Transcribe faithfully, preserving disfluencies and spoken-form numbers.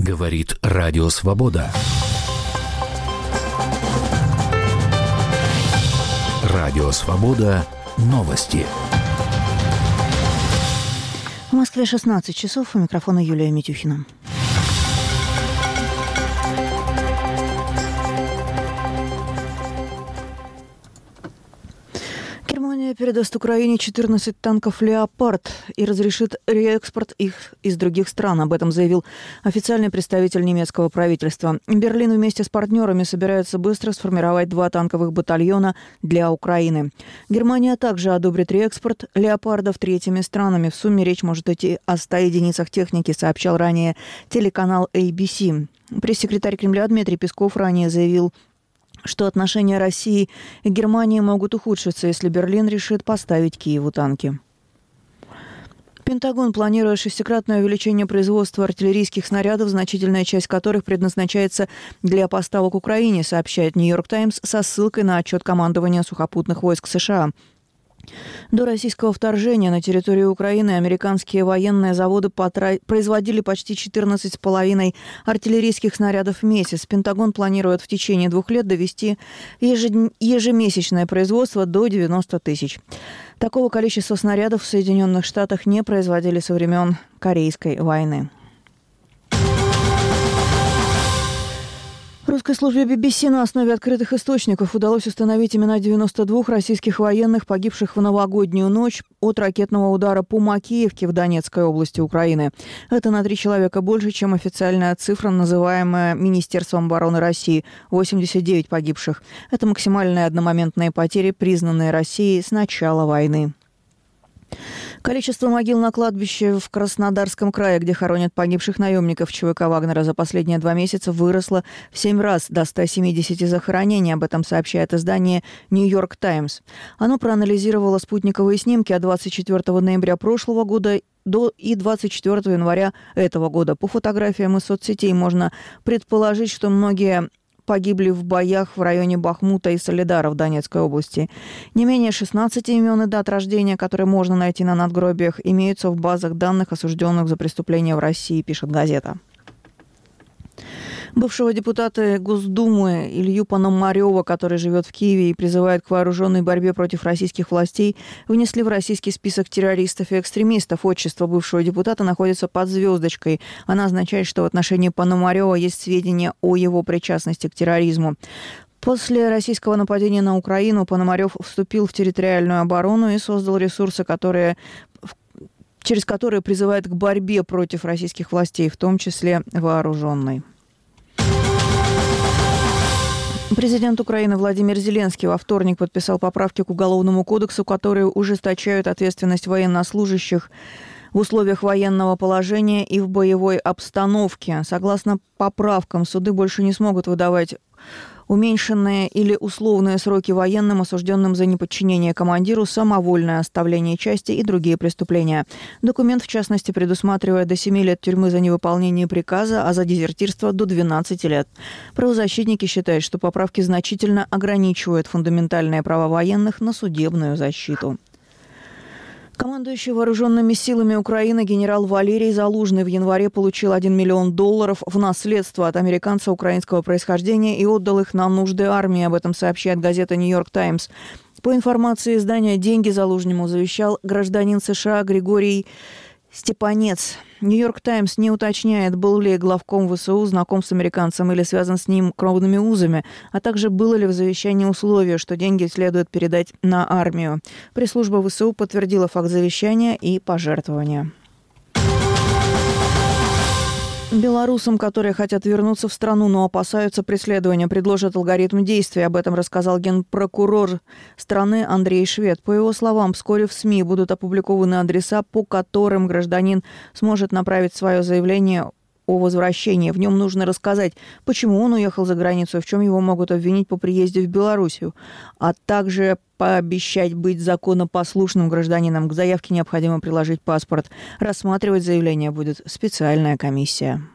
Говорит Радио Свобода. Радио Свобода. Новости. В Москве шестнадцать часов. У микрофона Юлия Митюхина. Германия передаст Украине четырнадцать танков «Леопард» и разрешит реэкспорт их из других стран. Об этом заявил официальный представитель немецкого правительства. Берлин вместе с партнерами собирается быстро сформировать два танковых батальона для Украины. Германия также одобрит реэкспорт «Леопардов» третьими странами. В сумме речь может идти о ста единицах техники, сообщал ранее телеканал эй би си. Пресс-секретарь Кремля Дмитрий Песков ранее заявил, что отношения России и Германии могут ухудшиться, если Берлин решит поставить Киеву танки. Пентагон планирует шестикратное увеличение производства артиллерийских снарядов, значительная часть которых предназначается для поставок Украине, сообщает «Нью-Йорк Таймс» со ссылкой на отчет командования сухопутных войск США. До российского вторжения на территорию Украины американские военные заводы потра... производили почти четырнадцать с половиной артиллерийских снарядов в месяц. Пентагон планирует в течение двух лет довести ежед... ежемесячное производство до девяноста тысяч. Такого количества снарядов в Соединенных Штатах не производили со времен Корейской войны. Русской службе би би си на основе открытых источников удалось установить имена девяноста двух российских военных, погибших в новогоднюю ночь от ракетного удара по Макеевке в Донецкой области Украины. Это на три человека больше, чем официальная цифра, называемая Министерством обороны России – восемьдесят девять погибших. Это максимальные одномоментные потери, признанные Россией с начала войны. Количество могил на кладбище в Краснодарском крае, где хоронят погибших наемников ЧВК Вагнера, за последние два месяца выросло в семь раз до ста семидесяти захоронений. Об этом сообщает издание «Нью-Йорк Таймс». Оно проанализировало спутниковые снимки от двадцать четвёртого ноября прошлого года до и двадцать четвёртого января этого года. По фотографиям из соцсетей можно предположить, что многие погибли в боях в районе Бахмута и Солидара в Донецкой области. Не менее шестнадцати имен и дат рождения, которые можно найти на надгробиях, имеются в базах данных осужденных за преступления в России, пишет газета. Бывшего депутата Госдумы Илью Пономарева, который живет в Киеве и призывает к вооруженной борьбе против российских властей, внесли в российский список террористов и экстремистов. Отчество бывшего депутата находится под звездочкой. Она означает, что в отношении Пономарева есть сведения о его причастности к терроризму. После российского нападения на Украину Пономарев вступил в территориальную оборону и создал ресурсы, которые, через которые призывают к борьбе против российских властей, в том числе вооруженной. Президент Украины Владимир Зеленский во вторник подписал поправки к Уголовному кодексу, которые ужесточают ответственность военнослужащих в условиях военного положения и в боевой обстановке. Согласно поправкам, суды больше не смогут выдавать уменьшенные или условные сроки военным, осужденным за неподчинение командиру, самовольное оставление части и другие преступления. Документ, в частности, предусматривает до семи лет тюрьмы за невыполнение приказа, а за дезертирство до двенадцати лет. Правозащитники считают, что поправки значительно ограничивают фундаментальные права военных на судебную защиту. Командующий вооруженными силами Украины генерал Валерий Залужный в январе получил один миллион долларов в наследство от американца украинского происхождения и отдал их на нужды армии. Об этом сообщает газета «Нью-Йорк Таймс». По информации издания, деньги Залужнему завещал гражданин США Григорий Степанец. «Нью-Йорк Таймс» не уточняет, был ли главком ВСУ знаком с американцем или связан с ним кровными узами, а также было ли в завещании условие, что деньги следует передать на армию. Пресс-служба ВСУ подтвердила факт завещания и пожертвования. Белорусам, которые хотят вернуться в страну, но опасаются преследования, предложат алгоритм действий. Об этом рассказал генпрокурор страны Андрей Швед. По его словам, вскоре в СМИ будут опубликованы адреса, по которым гражданин сможет направить свое заявление о возвращении. В нем нужно рассказать, почему он уехал за границу, в чем его могут обвинить по приезде в Белоруссию, а также пообещать быть законопослушным гражданином. К заявке необходимо приложить паспорт. Рассматривать заявление будет специальная комиссия.